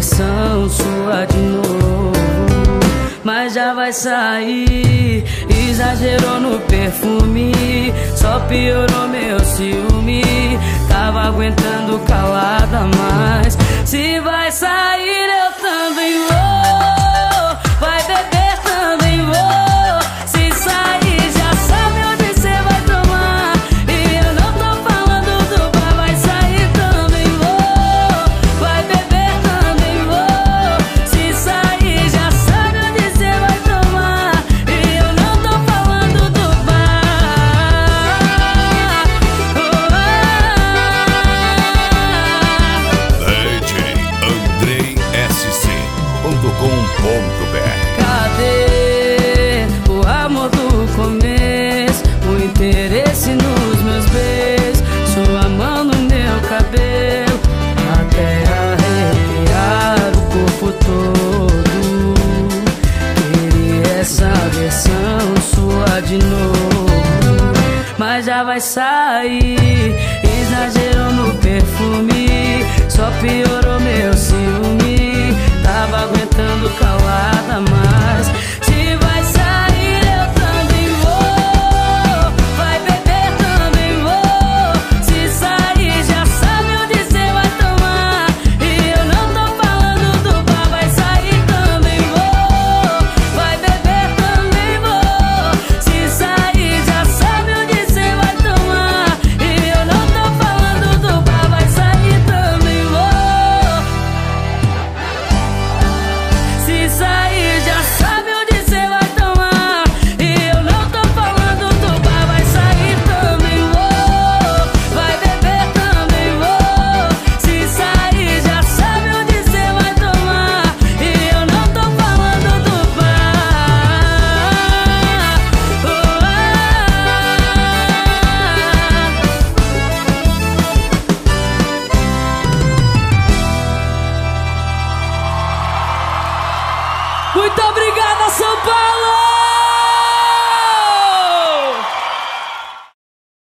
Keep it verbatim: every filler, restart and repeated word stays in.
versão sua de novo. Mas já vai sair. Exagerou no perfume, só piorou meu ciúme. Tava aguentando calada, mas se vai sair eu também vou. Vai beber, também vou. Se sair já sabe onde cê vai tomar. E eu não tô falando do bar. Vai sair, também vou. Vai beber, também vou. Se sair já sabe onde cê vai tomar. E eu não tô falando do bar. Oh, ah. D J Andrei S C ponto com ponto B R. Cadê o amor do começo? O interesse nos meus beijos, sua mão no meu cabelo, até arrepiar o corpo todo. Queria essa versão sua de novo, mas já vai sair. Exagerou no perfume, só piorou meu ciúme. Tava aguentando calada, mas se vai sair eu também vou. Vai beber, também vou. Se sair já sabe onde cê vai tomar. E eu não tô falando do bar. Vai sair, também vou. Vai beber, também vou. Se sair já sabe onde cê vai tomar. E eu não tô falando do bar. Vai sair, também vou. Se sair já sabe onde cê vai tomar. E eu não tô falando do bar. Vai sair, também vou. Vai beber, também vou. Se sair já sabe onde cê vai tomar. E eu não tô falando do bar. Oh, ah. Muito obrigada, São Paulo!